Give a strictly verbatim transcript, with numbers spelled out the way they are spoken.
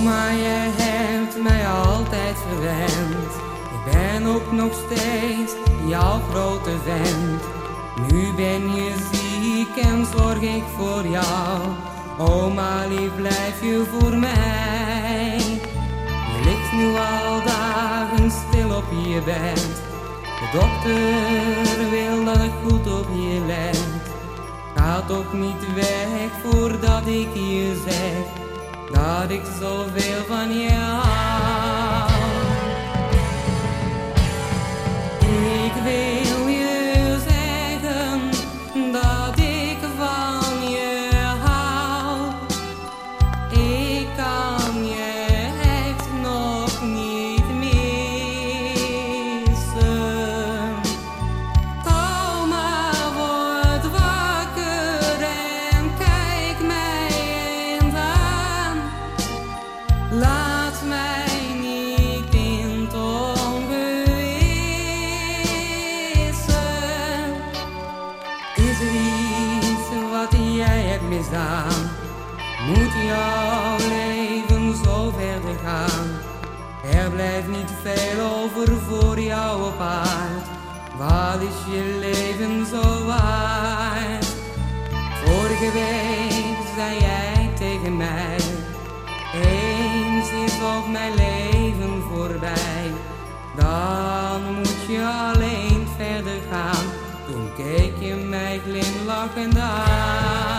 maar je hebt mij altijd verwend. Ik ben ook nog steeds jouw grote vent. Nu ben je ziek en zorg ik voor jou. Oh, maar lief, blijf je voor mij. Je ligt nu al dagen stil op je bed. De dokter wil dat ik goed op je let. Ga toch niet weg voordat ik je zeg dat ik zoveel van je hou. Ik wil je zeggen dat ik van je hou. Ik kan je echt nog niet missen. Kom maar, word wakker en kijk mij eens aan. Laat mij niet in het ongewisse. Is er iets wat jij hebt misdaan? Moet jouw leven zo verder gaan? Er blijft niet veel over voor jou op aard. Wat is je leven zo waard? Vorige week zei jij tegen mij: eens is ook mijn leven voorbij. Dan moet je alleen verder gaan. Toen keek je mij glimlachend aan.